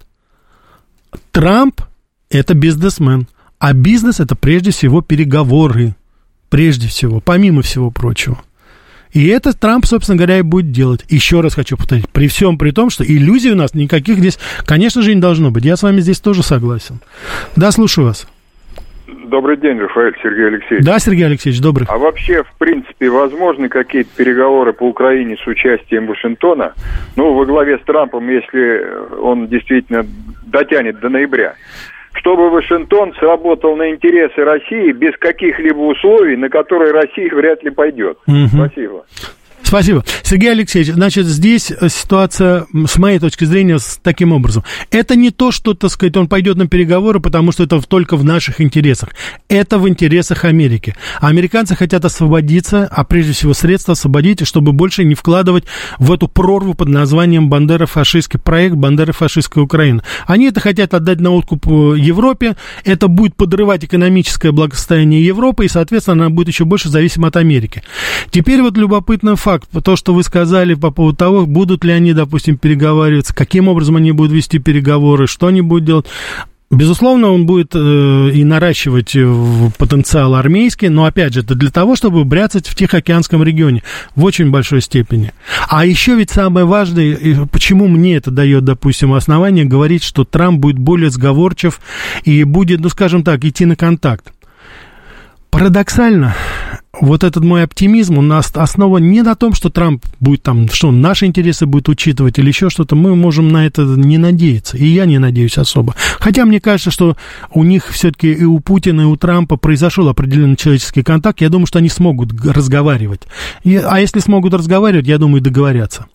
Трамп – это бизнесмен. А бизнес – это прежде всего переговоры. Прежде всего, помимо всего прочего. И это Трамп, собственно говоря, и будет делать. Еще раз хочу повторить. При всем при том, что иллюзий у нас никаких здесь, конечно же, не должно быть. Я с вами здесь тоже согласен. Да, слушаю вас. Добрый день, Рафаэль, Сергей Алексеевич. Да, Сергей Алексеевич, добрый. А вообще, в принципе, возможны какие-то переговоры по Украине с участием Вашингтона? Ну, во главе с Трампом, если он действительно дотянет до ноября. Чтобы Вашингтон сработал на интересы России без каких-либо условий, на которые Россия вряд ли пойдет. Спасибо. Спасибо. Сергей Алексеевич, значит, здесь ситуация, с моей точки зрения, таким образом. Это не то, что, так сказать, он пойдет на переговоры, потому что это только в наших интересах. Это в интересах Америки. А американцы хотят освободиться, а прежде всего средства освободить, чтобы больше не вкладывать в эту прорву под названием «Бандера-фашистский проект», «Бандера-фашистская Украина». Они это хотят отдать на откуп Европе. Это будет подрывать экономическое благосостояние Европы, и, соответственно, она будет еще больше зависима от Америки. Теперь вот любопытный факт. То, что вы сказали по поводу того, будут ли они, допустим, переговариваться, каким образом они будут вести переговоры, что они будут делать. Безусловно, он будет и наращивать потенциал армейский, но, опять же, это для того, чтобы бряцать в Тихоокеанском регионе в очень большой степени. А еще ведь самое важное, почему мне это дает, допустим, основание говорить, что Трамп будет более сговорчив и будет, ну, скажем так, идти на контакт. Парадоксально, вот этот мой оптимизм, у нас основан не на том, что Трамп будет там, что он наши интересы будет учитывать или еще что-то, мы можем на это не надеяться, и я не надеюсь особо. Хотя мне кажется, что у них все-таки и у Путина, и у Трампа произошел определенный человеческий контакт, я думаю, что они смогут разговаривать. А если смогут разговаривать, я думаю, договорятся.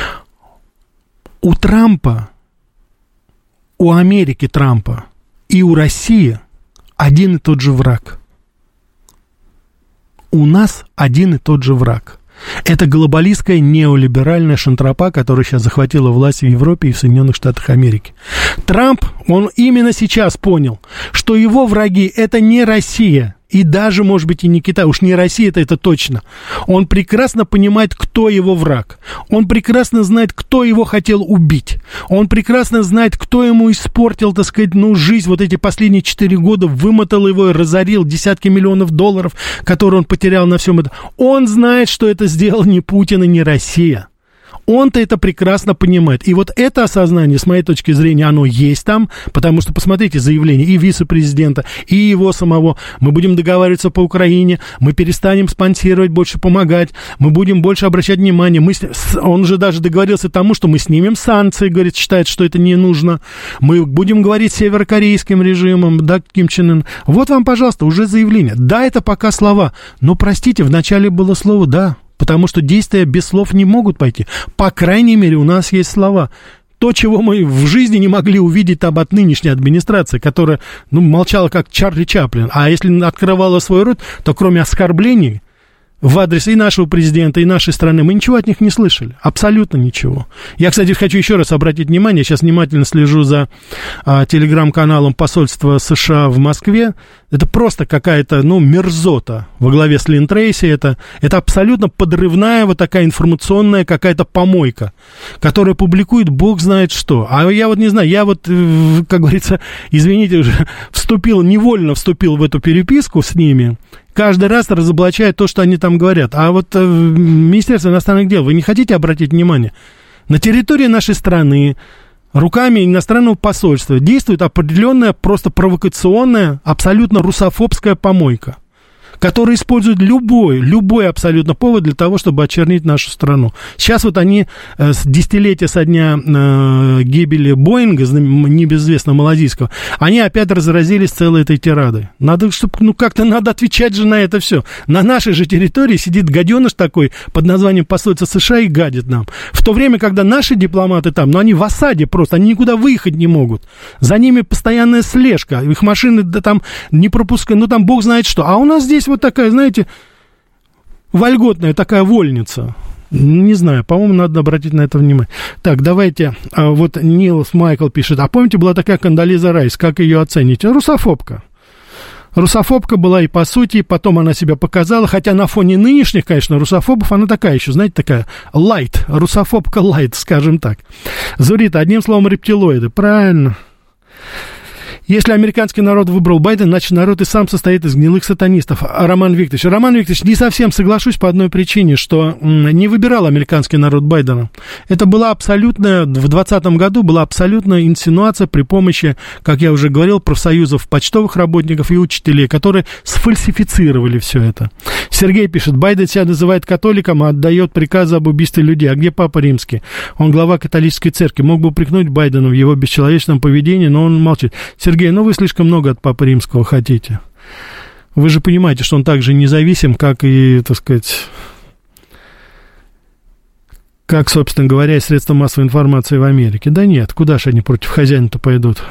У Трампа, у Америки Трампа и у России один и тот же враг. У нас один и тот же враг. Это глобалистская неолиберальная шантропа, которая сейчас захватила власть в Европе и в Соединенных Штатах Америки. Трамп, он именно сейчас понял, что его враги – это не Россия. И даже, может быть, и не Китай, уж не Россия, это точно. Он прекрасно понимает, кто его враг. Он прекрасно знает, кто его хотел убить. Он прекрасно знает, кто ему испортил, так сказать, жизнь вот эти последние 4 года, вымотал его и разорил десятки миллионов долларов, которые он потерял на всем этом. Он знает, что это сделал не Путин и не Россия. Он-то это прекрасно понимает. И вот это осознание, с моей точки зрения, оно есть там, потому что, посмотрите, заявление и вице-президента, и его самого. Мы будем договариваться по Украине, мы перестанем спонсировать, больше помогать, мы будем больше обращать внимание. Он же даже договорился тому, что мы снимем санкции, говорит, считает, что это не нужно. Мы будем говорить с северокорейским режимом, да, Ким Чен Ын. Вот вам, пожалуйста, уже заявление. Да, это пока слова, но, простите, вначале было слово «да». Потому что действия без слов не могут пойти. По крайней мере, у нас есть слова. То, чего мы в жизни не могли увидеть там от нынешней администрации, которая, молчала как Чарли Чаплин. А если открывала свой рот, то кроме оскорблений в адрес и нашего президента, и нашей страны, мы ничего от них не слышали. Абсолютно ничего. Я, кстати, хочу еще раз обратить внимание, сейчас внимательно слежу за телеграм-каналом посольства США в Москве. Это просто какая-то, мерзота во главе с Лин Трейси. Это абсолютно подрывная вот такая информационная какая-то помойка, которая публикует бог знает что. А я вот не знаю, я вот, как говорится, извините, уже невольно вступил в эту переписку с ними, каждый раз разоблачая то, что они там говорят. А вот Министерство иностранных дел, вы не хотите обратить внимание? На территории нашей страны руками иностранного посольства действует определенная, просто провокационная, абсолютно русофобская помойка, которая использует любой абсолютно повод для того, чтобы очернить нашу страну. Сейчас вот они с десятилетия со дня гибели Боинга, небезызвестного малазийского, они опять разразились целой этой тирадой. Надо, чтобы, как-то надо отвечать же на это все. На нашей же территории сидит гаденыш такой под названием посольства США и гадит нам. В то время, когда наши дипломаты там, они в осаде просто, они никуда выехать не могут. За ними постоянная слежка, их машины там не пропускают, там бог знает что. А у нас здесь вот такая, знаете, вольготная такая вольница. Не знаю, по-моему, надо обратить на это внимание. Так, давайте, вот Нилс Майкл пишет, а помните, была такая Кондолиза Райс, как ее оцените? Русофобка. Русофобка была и по сути, потом она себя показала, хотя на фоне нынешних, конечно, русофобов она такая еще, знаете, такая лайт, русофобка лайт, скажем так. Зурита, одним словом, рептилоиды, правильно. Если американский народ выбрал Байдена, значит, народ и сам состоит из гнилых сатанистов. Роман Викторович, не совсем соглашусь по одной причине, что не выбирал американский народ Байдена. Это была абсолютная, в 2020 году была абсолютная инсинуация при помощи, как я уже говорил, профсоюзов почтовых работников и учителей, которые сфальсифицировали все это. Сергей пишет, Байден себя называет католиком, а отдает приказы об убийстве людей. А где Папа Римский? Он глава католической церкви. Мог бы упрекнуть Байдена в его бесчеловечном поведении, но он молчит. Сергей, ну вы слишком много от Папы Римского хотите. Вы же понимаете, что он так же независим, как и, так сказать, как, собственно говоря, и средства массовой информации в Америке. Да нет, куда же они против хозяина-то пойдут?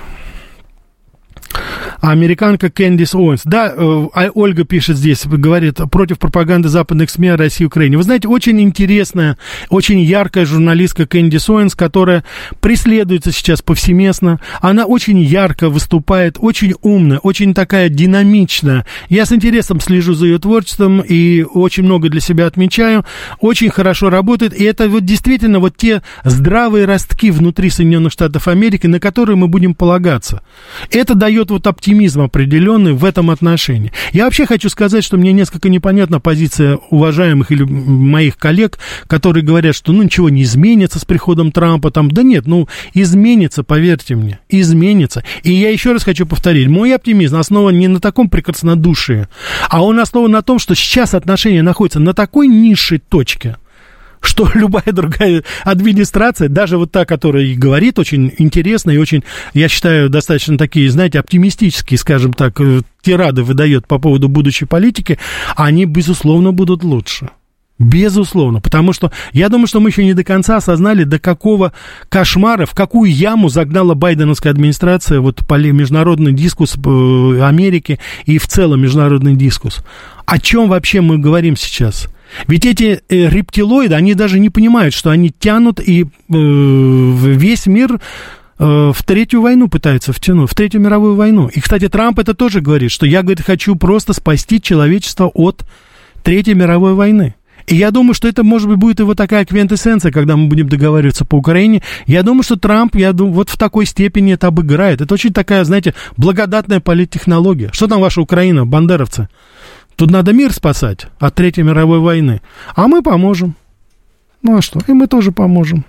А американка Кэндис Оуэнс. Да, Ольга пишет здесь, говорит, против пропаганды западных СМИ о России и Украине. Вы знаете, очень интересная, очень яркая журналистка Кэндис Оуэнс, которая преследуется сейчас повсеместно. Она очень ярко выступает, очень умная, очень такая динамичная. Я с интересом слежу за ее творчеством и очень много для себя отмечаю. Очень хорошо работает. И это вот действительно вот те здравые ростки внутри Соединенных Штатов Америки, на которые мы будем полагаться. Это дает вот оптимизм определенный в этом отношении. Я вообще хочу сказать, что мне несколько непонятна позиция уважаемых или моих коллег, которые говорят, что ну ничего не изменится с приходом Трампа. Там, да нет, ну изменится, поверьте мне, изменится. И я еще раз хочу повторить, мой оптимизм основан не на таком прекраснодушии, а он основан на том, что сейчас отношения находятся на такой низшей точке, что любая другая администрация, даже вот та, которая и говорит очень интересно и очень, я считаю, достаточно такие, знаете, оптимистические, скажем так, тирады выдает по поводу будущей политики, они, безусловно, будут лучше. Безусловно, потому что я думаю, что мы еще не до конца осознали, до какого кошмара, в какую яму загнала байденовская администрация вот международный дискурс Америки и в целом международный дискурс. О чем вообще мы говорим сейчас? Ведь эти рептилоиды, они даже не понимают, что они тянут и весь мир в Третью войну пытаются втянуть, в Третью мировую войну. И, кстати, Трамп это тоже говорит, что я, говорит, хочу просто спасти человечество от Третьей мировой войны. И я думаю, что это, может быть, будет его такая квинтэссенция, когда мы будем договариваться по Украине. Я думаю, что Трамп, вот в такой степени это обыграет. Это очень такая, знаете, благодатная политтехнология. Что там ваша Украина, бандеровцы? Тут надо мир спасать от Третьей мировой войны. А мы поможем. Ну а что? И мы тоже поможем.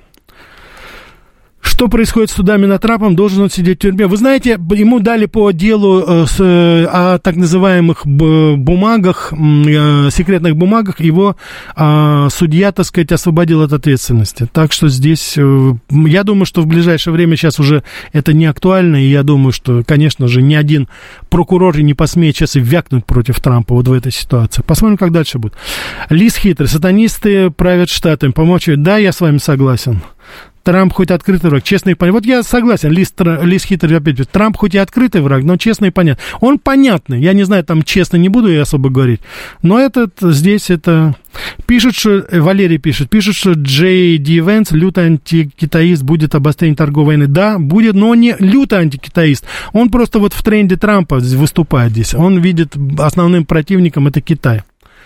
Что происходит с судами над Трампом? Должен он сидеть в тюрьме? Вы знаете, ему дали по делу о так называемых бумагах, секретных бумагах, его судья, так сказать, освободил от ответственности. Так что здесь, я думаю, что в ближайшее время сейчас уже это не актуально, и я думаю, что, конечно же, ни один прокурор не посмеет сейчас и вякнуть против Трампа вот в этой ситуации. Посмотрим, как дальше будет. Лиз Хитрый. Сатанисты правят штатами. Помолчивают. Да, я с вами согласен. Трамп хоть открытый враг, честный и понятный. Вот я согласен, Лиз Хитрый опять. Трамп хоть и открытый враг, но честный и понятный. Он понятный. Я не знаю, там честно не буду я особо говорить. Но здесь это... Пишут, что... Валерий пишет, что Джей Ди Венс, лютый антикитаист, будет обострение торговой войны. Да, будет, но не лютый антикитаист. Он просто вот в тренде Трампа выступает здесь. Он видит основным противником это Китай.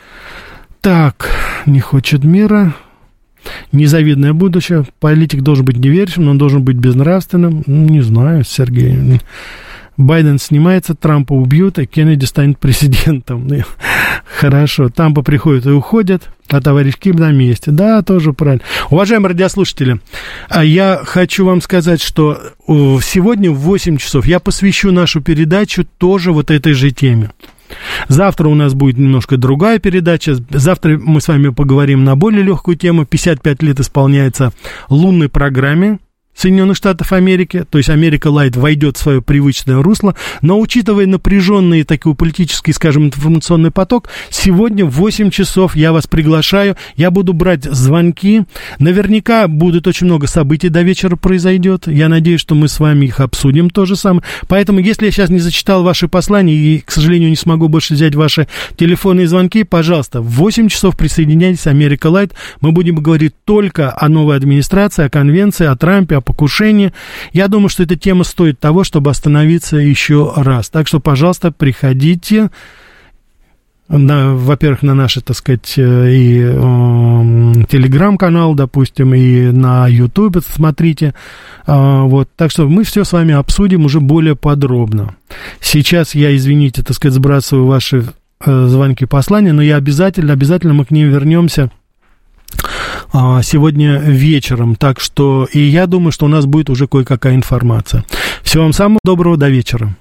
Так, не хочет мира... Незавидное будущее. Политик должен быть неверующим, но он должен быть безнравственным. Не знаю, Сергей. Байден снимается, Трампа убьют, а Кеннеди станет президентом. Хорошо. Трампа приходят и уходят, а товарищ Ким на месте. Да, тоже правильно. Уважаемые радиослушатели, я хочу вам сказать, что сегодня в 8 часов я посвящу нашу передачу тоже вот этой же теме. Завтра у нас будет немножко другая передача. Завтра мы с вами поговорим на более легкую тему. 55 лет исполняется лунной программе Соединенных Штатов Америки, то есть Америка Лайт войдет в свое привычное русло, но учитывая напряженный такой политический, скажем, информационный поток, сегодня в 8 часов я вас приглашаю, я буду брать звонки, наверняка будет очень много событий до вечера произойдет, я надеюсь, что мы с вами их обсудим то же самое, поэтому если я сейчас не зачитал ваши послания и, к сожалению, не смогу больше взять ваши телефонные звонки, пожалуйста, в 8 часов присоединяйтесь, Америка Лайт, мы будем говорить только о новой администрации, о конвенции, о Трампе, о покушение. Я думаю, что эта тема стоит того, чтобы остановиться еще раз. Так что, пожалуйста, приходите, во-первых, на наш, так сказать, и телеграм-канал, допустим, и на YouTube смотрите. Вот. Так что мы все с вами обсудим уже более подробно. Сейчас я, извините, так сказать, сбрасываю ваши звонки, послания, но я обязательно мы к ним вернемся сегодня вечером. Так что, и я думаю, что у нас будет уже кое-какая информация. Всего вам самого доброго, до вечера.